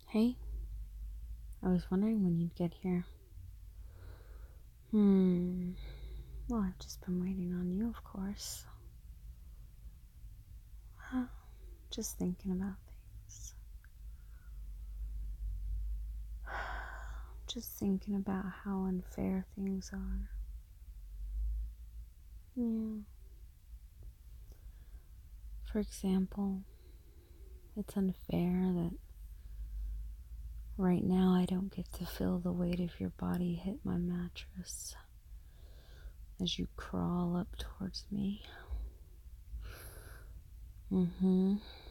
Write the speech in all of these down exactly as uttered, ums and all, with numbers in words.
Hey, I was wondering when you'd get here. Hmm. Well, I've just been waiting on you, of course. Huh. Just thinking about things. Just thinking about how unfair things are. Yeah. For example, it's unfair that right now I don't get to feel the weight of your body hit my mattress as you crawl up towards me. Mm-hmm.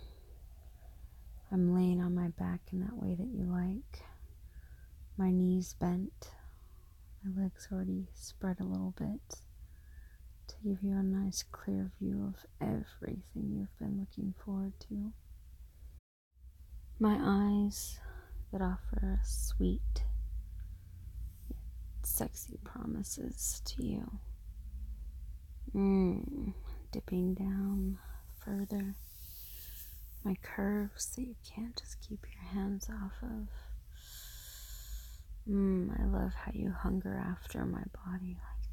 I'm laying on my back in that way that you like. My knees bent. My legs already spread a little bit to give you a nice clear view of everything you've been looking forward to. My eyes that offer sweet, sexy promises to you. Mmm, dipping down further. My curves that you can't just keep your hands off of. Mmm, I love how you hunger after my body like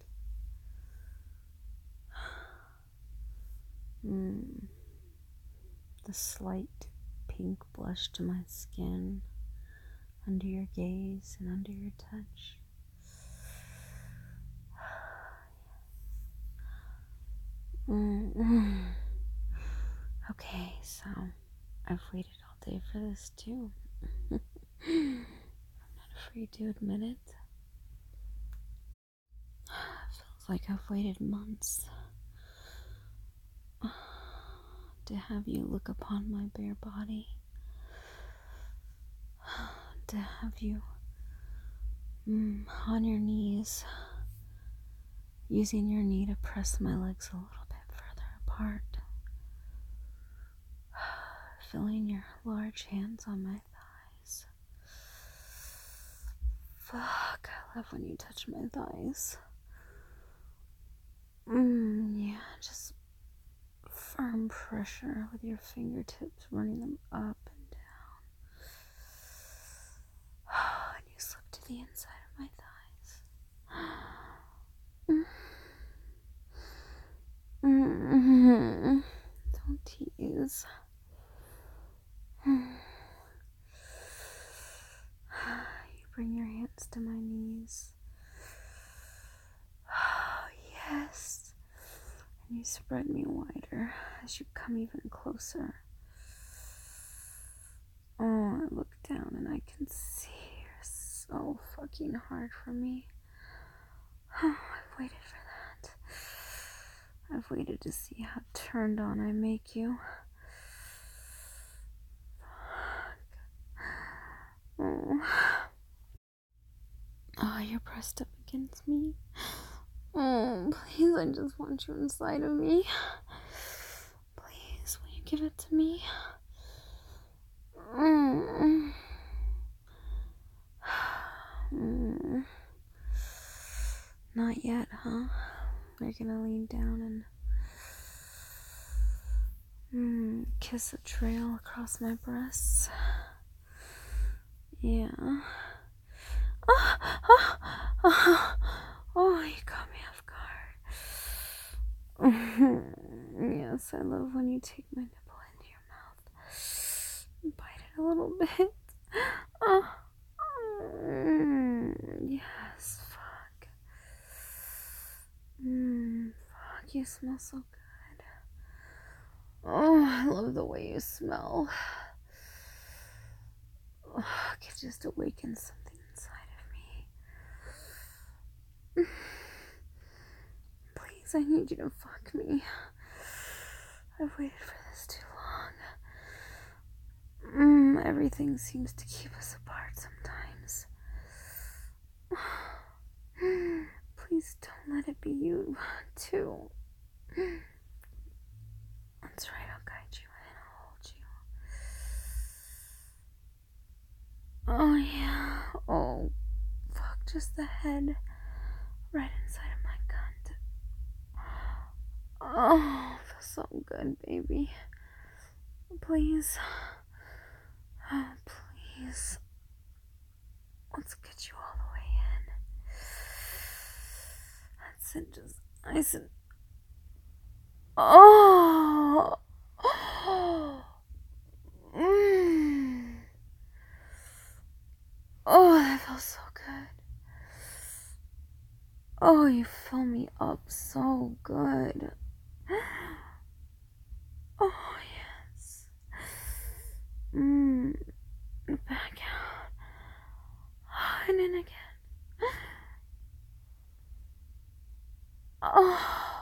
that. Mmm, the slight pink blush to my skin under your gaze and under your touch. Mm-hmm. Okay, so I've waited all day for this too. I'm not afraid to admit it. It feels like I've waited months to have you look upon my bare body, to have you mm, on your knees, using your knee to press my legs a little bit further apart, feeling your large hands on my thighs. Fuck, I love when you touch my thighs. Mmm, yeah, just firm pressure with your fingertips, running them up and down. And you slip to the inside of my thighs. Mm-hmm. Don't tease. You bring your hands to my knees. Oh, yes. And you spread me wider as you come even closer. Oh, I look down and I can see you're so fucking hard for me. Oh, I've waited for that. I've waited to see how turned on I make you. Oh. Oh, you're pressed up against me. Oh, please, I just want you inside of me. Please, will you give it to me? Mm. Mm. Not yet, huh? You're gonna lean down and mm, kiss a trail across my breasts. Yeah. Oh, oh, oh, oh, you caught me off guard. Yes, I love when you take my nipple into your mouth and bite it a little bit. Oh, mm, yes, fuck. Mm, fuck, you smell so good. Oh, I love the way you smell. Oh, it just awakens something inside of me. Please, I need you to fuck me. I've waited for this too long. Mm, everything seems to keep us apart sometimes. Please don't let it be you, too. That's right, I'll guide you and I'll hold you. Oh, yeah. Oh, fuck, just the head. Right inside of my cunt. Oh, feels so good, baby. Please. Oh, please. Let's get you all the way in. That's it, just nice and... Oh! Mm. Oh, that feels so good. Oh, you fill me up so good. Oh, yes. Mmm. Back out. And in again. Oh.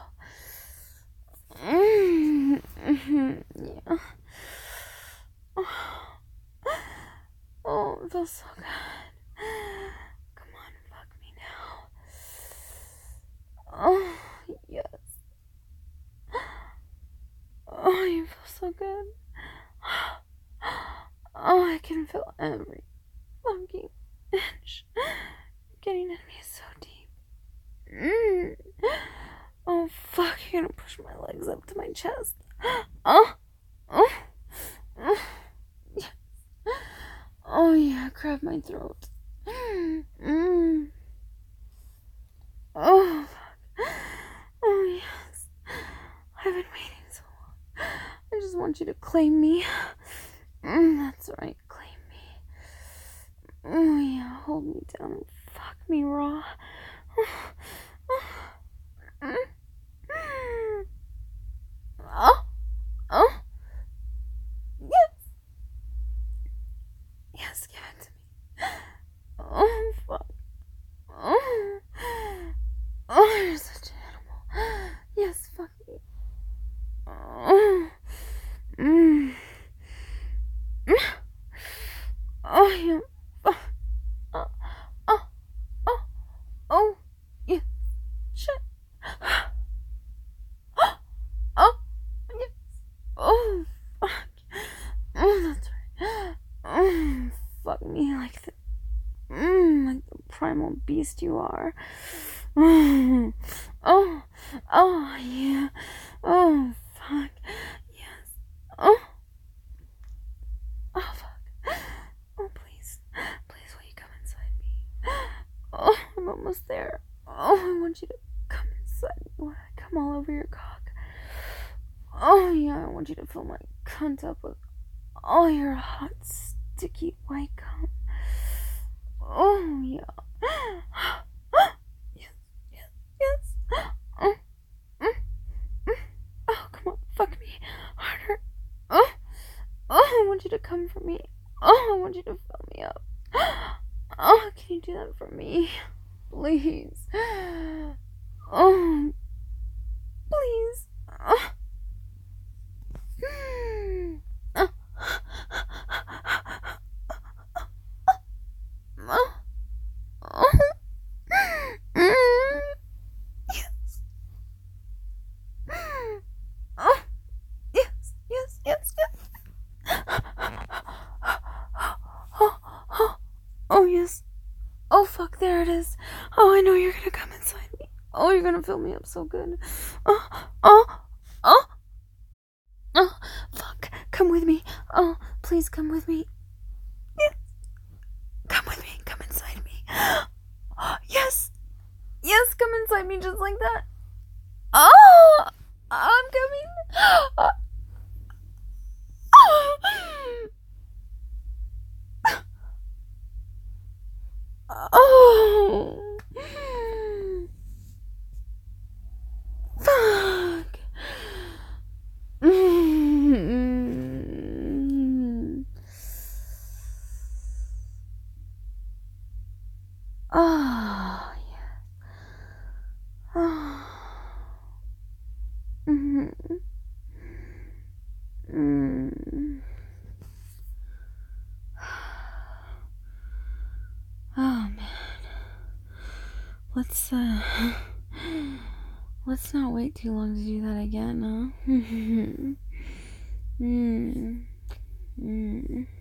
Mm. Mm-hmm. Yeah. Oh. Oh, it feels so good. Come on, fuck me now. Oh, yes. Oh, you feel so good. Oh, I can feel every fucking inch getting in me so deep. Mm. Oh, fuck, you're gonna push my legs up to my chest. Oh, oh, oh, yes. Oh, yeah, grab my throat. Mm. Oh, fuck. Oh, yes. I've been waiting so long. I just want you to claim me. Mm, that's right, claim me. Oh, yeah, hold me down and fuck me raw. Oh, oh, yes. Yes, give it to me. Oh, fuck. Oh, oh, you're such an animal. Yes, fuck me. Oh, mm. Oh, yeah. Oh, oh, oh, oh, oh, yeah. Shit. Oh, yes. Oh, fuck. Oh, that's right. Oh, fuck me like the, mm, like the primal beast you are. Oh, oh, oh, yeah. Oh, fuck. Yes. Oh. Oh, fuck. Oh, please. Please, will you come inside me? Oh, I'm almost there. Oh, I want you to come inside me. I want to come all over your cock. Oh, yeah, I want you to fill my cunt up with all your hot, sticky white cum. Oh, yeah. Yes, yes, yes. Oh, mm, mm. Oh, come on, fuck me harder. Oh, oh, I want you to come for me. Oh, I want you to fill me up. Oh, can you do that for me? Please. Oh, please. Oh. Oh. Oh. Oh. Mm. Yes. Oh. Yes, yes, yes, yes. Oh, oh, oh, yes. Oh, fuck, there it is. Oh, I know you're gonna come inside me. Oh, you're gonna fill me up so good. Oh, oh, oh, oh, fuck. Come with me. Oh, please come with me. Yes. Come with me. Come inside me. Yes. Yes, come inside me just like that. Oh, I'm coming. Oh. Oh, fuck. Mm. Oh, yeah. Oh. Mm. Mm. Oh, man. Let's, uh, let's not wait too long to do that again, huh? Mm. Mm.